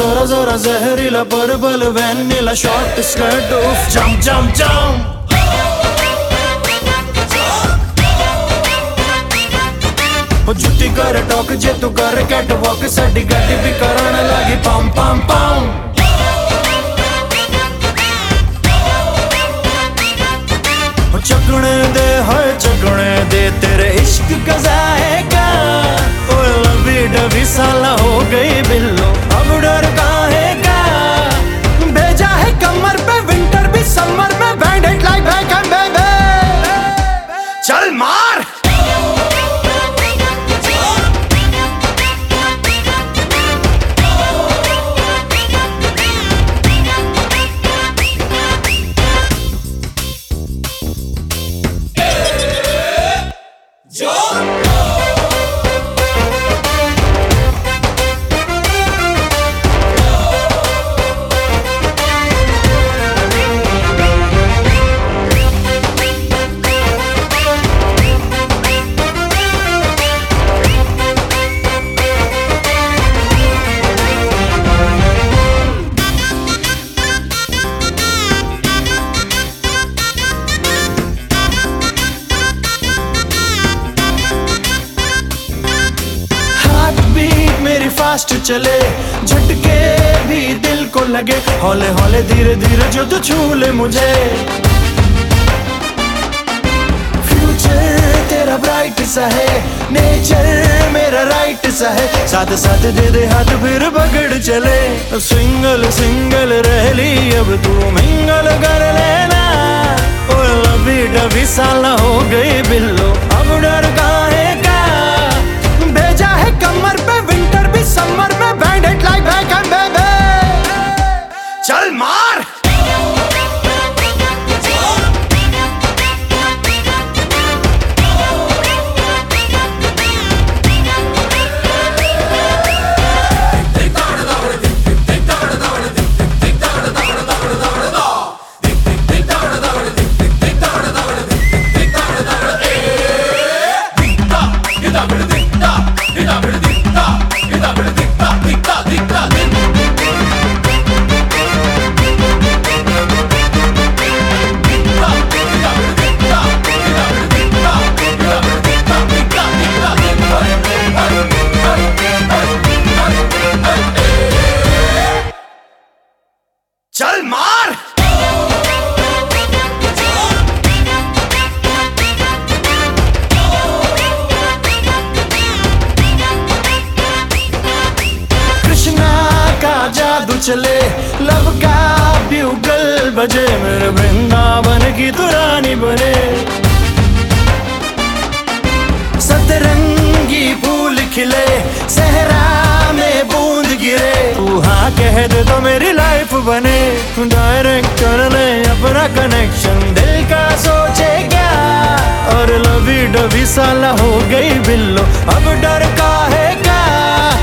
जोरा जोरा जहरीला पर्पल वैनिला शॉर्ट स्कर्ट उफ जंप जंप जंप जुटी कर टॉक जे तू कर कैट वॉक साडी गड्डी भी कराने लगी पम पम पम चकने दे हाय चकने दे तेरे इश्क का जाएगा ओ लवी डबी साला हो गई बिल्लो अब डर काहे का भेजा है कमर पे विंटर भी समर में banded like back and baby चल मार फास्ट चले झटके भी दिल को लगे हौले हौले धीरे धीरे जो तू छू ले मुझे फ्यूचर तेरा ब्राइट सा है नेचर मेरा राइट सा है साथ साथ दे दे हाथ फिर पकड़ चले सिंगल सिंगल रह ली अब तू मिंगल कर लेना ओ लवी डबी साला हो गई बिल्लो अब डर काहे का भेजा है कमर पे विंटर भी समर में banded like back and baby चल मार चल मार कृष्णा का जादू चले लव का ब्यूगल बजे मेरे वृंदावन की तू रानी बने सतरंगी फूल खिले सहरा में बूंद गिरे तू हाँ कह दे तो मेरी लाइफ बने डायरेक्ट कर ले अपना कनेक्शन दिल का सोचे क्या और लवी डबी साला हो गई बिल्लो अब डर काहे का